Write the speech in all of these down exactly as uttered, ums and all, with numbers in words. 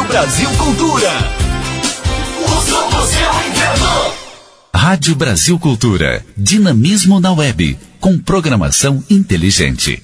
Brasil Cultura. O som do seu inverno. Rádio Brasil Cultura. Dinamismo na web. Com programação inteligente.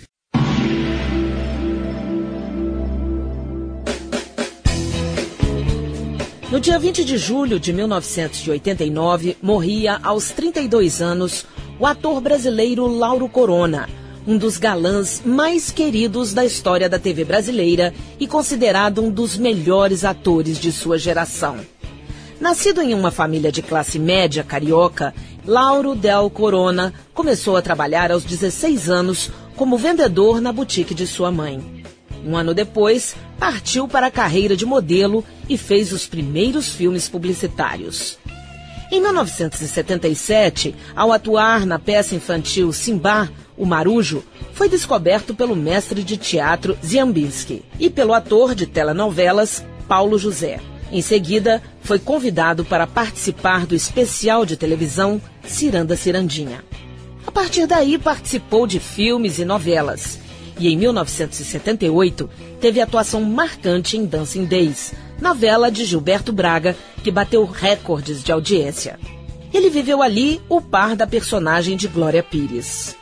No dia vinte de julho de mil novecentos e oitenta e nove, morria aos trinta e dois anos o ator brasileiro Lauro Corona, um dos galãs mais queridos da história da T V brasileira e considerado um dos melhores atores de sua geração. Nascido em uma família de classe média carioca, Lauro Del Corona começou a trabalhar aos dezesseis anos como vendedor na boutique de sua mãe. Um ano depois, partiu para a carreira de modelo e fez os primeiros filmes publicitários. Em mil novecentos e setenta e sete, ao atuar na peça infantil Simba, o Marujo, foi descoberto pelo mestre de teatro Ziembinski e pelo ator de telenovelas Paulo José. Em seguida, foi convidado para participar do especial de televisão Ciranda Cirandinha. A partir daí, participou de filmes e novelas. E em mil novecentos e setenta e oito, teve atuação marcante em Dancing Days, novela de Gilberto Braga, que bateu recordes de audiência. Ele viveu ali o par da personagem de Glória Pires.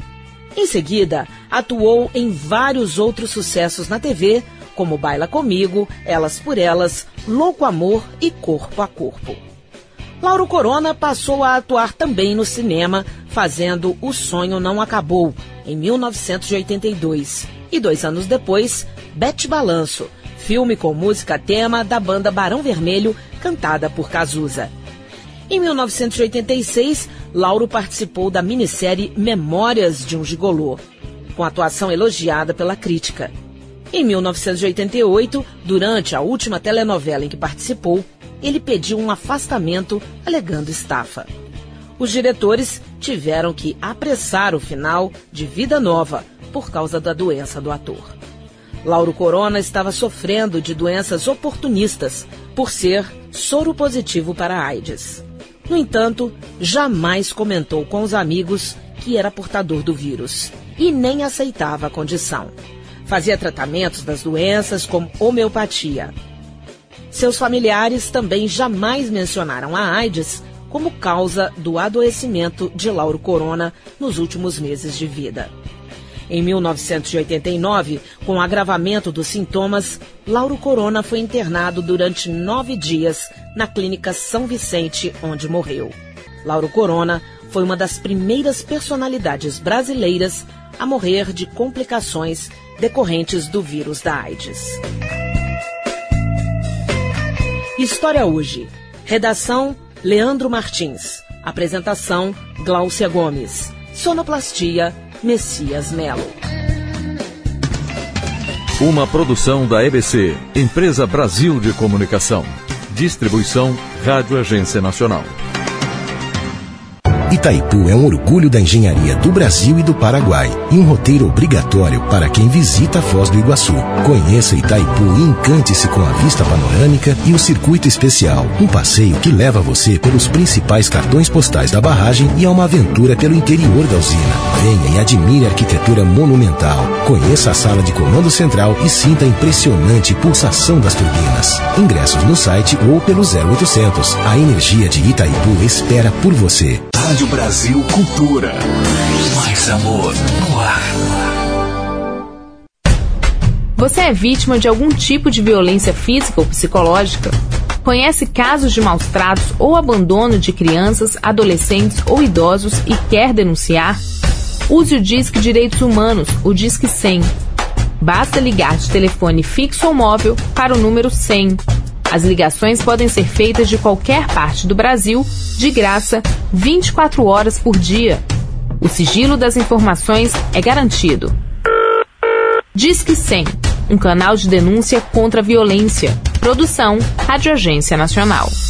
Em seguida, atuou em vários outros sucessos na T V, como Baila Comigo, Elas por Elas, Louco Amor e Corpo a Corpo. Lauro Corona passou a atuar também no cinema, fazendo O Sonho Não Acabou, em mil novecentos e oitenta e dois. E dois anos depois, Bete Balanço, filme com música tema da banda Barão Vermelho, cantada por Cazuza. Em mil novecentos e oitenta e seis, Lauro participou da minissérie Memórias de um Gigolô, com atuação elogiada pela crítica. Em mil novecentos e oitenta e oito, durante a última telenovela em que participou, ele pediu um afastamento alegando estafa. Os diretores tiveram que apressar o final de Vida Nova por causa da doença do ator. Lauro Corona estava sofrendo de doenças oportunistas por ser soro positivo para a AIDS. No entanto, jamais comentou com os amigos que era portador do vírus e nem aceitava a condição. Fazia tratamentos das doenças como homeopatia. Seus familiares também jamais mencionaram a AIDS como causa do adoecimento de Lauro Corona nos últimos meses de vida. Em mil novecentos e oitenta e nove, com o agravamento dos sintomas, Lauro Corona foi internado durante nove dias na Clínica São Vicente, onde morreu. Lauro Corona foi uma das primeiras personalidades brasileiras a morrer de complicações decorrentes do vírus da AIDS. História Hoje. Redação Leandro Martins. Apresentação Gláucia Gomes. Sonoplastia Messias Melo. Uma produção da E B C, Empresa Brasil de Comunicação. Distribuição Rádio Agência Nacional. Itaipu é um orgulho da engenharia do Brasil e do Paraguai e um roteiro obrigatório para quem visita a Foz do Iguaçu. Conheça Itaipu e encante-se com a vista panorâmica e o circuito especial, um passeio que leva você pelos principais cartões postais da barragem e a uma aventura pelo interior da usina. Venha e admire a arquitetura monumental. Conheça a sala de comando central e sinta a impressionante pulsação das turbinas. Ingressos no site ou pelo zero oitocentos. A energia de Itaipu espera por você. Rádio Brasil Cultura. Mais amor no ar. Você é vítima de algum tipo de violência física ou psicológica? Conhece casos de maus tratos ou abandono de crianças, adolescentes ou idosos e quer denunciar? Use o Disque Direitos Humanos, o Disque cem. Basta ligar de telefone fixo ou móvel para o número cem. As ligações podem ser feitas de qualquer parte do Brasil, de graça, vinte e quatro horas por dia. O sigilo das informações é garantido. Disque cem, um canal de denúncia contra a violência. Produção Rádio Agência Nacional.